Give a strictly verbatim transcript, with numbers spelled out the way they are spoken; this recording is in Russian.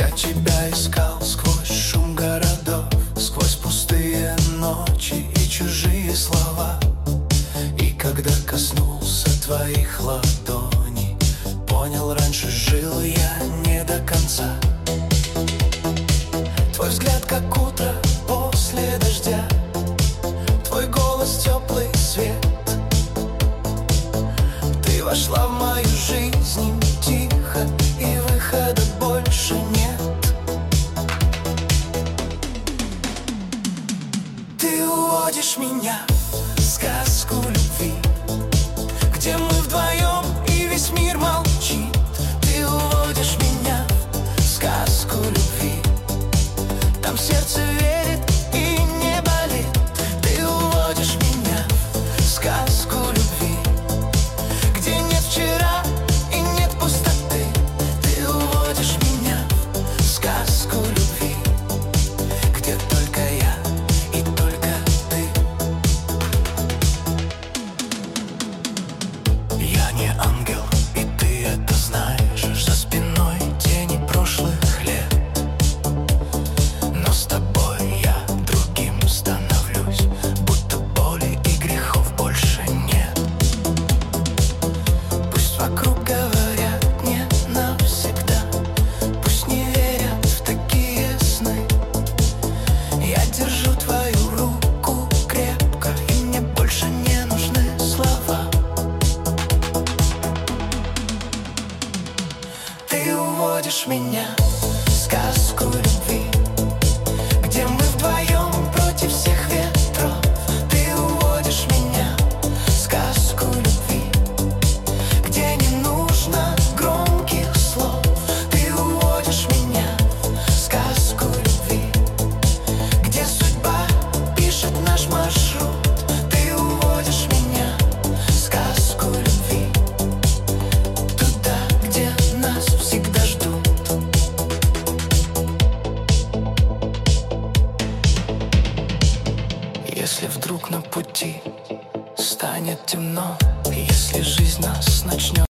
Я тебя искал сквозь шум городов, сквозь пустые ночи и чужие слова. И когда коснулся твоих ладоней, понял, раньше жил я не до конца. Твой взгляд, как утро после дождя, твой голос, теплый свет. Ты вошла в мою жизнь тихо, и выхода больше нет. Ты уводишь меня в сказку любви, где мы вдвоем и весь мир молчит. Ты уводишь меня в сказку любви, там сердце верит и не болит. Ты уводишь меня в сказку любви, где нет вчера и нет пустоты. Ты уводишь меня в сказку любви, где только я и только ты. Я не ангел, и ты это знаешь. За спиной тени прошлых лет, но с тобой я другим становлюсь, будто боли и грехов больше нет. Пусть вокруг говорят не навсегда, пусть не верят в такие сны. Я держу твою руку крепко, и мне больше не нужны слова. Ты уводишь меня в сказку любви, где мы вдвоем против всех ветров. Ты уводишь меня в сказку любви, где не нужно громких слов. Ты уводишь меня в сказку любви, где судьба пишет наш маршрут. Ты уводишь меня в сказку любви, туда, где нас всегда ждут. Если вдруг на пути станет темно, если жизнь нас начнет